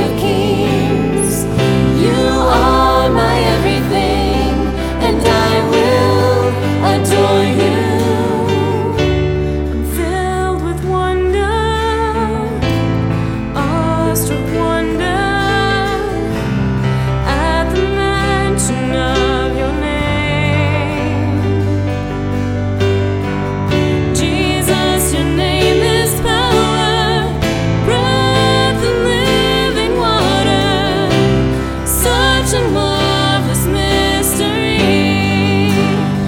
of Kings. You are my everything, and I will adore you. I'm filled with wonder, awestruck wonder, at the mention of your name. Jesus, your name is power, breath and living water, such a marvelous mystery.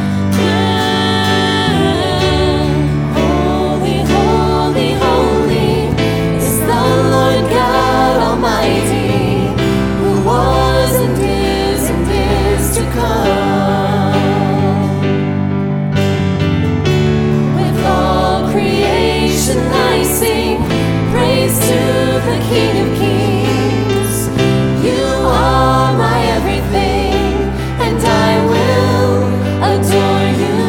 Holy, holy, holy is the Lord God Almighty, who was and is to come. With all creation I sing praise to the King of Kings. You are my everything, and I will adore you.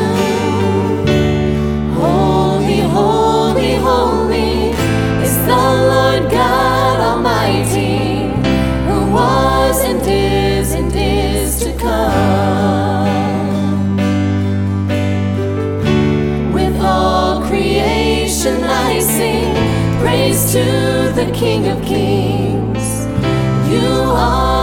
Holy, holy, holy is the Lord God Almighty, who was and is to come. With all creation I sing praise to the King of Kings. You are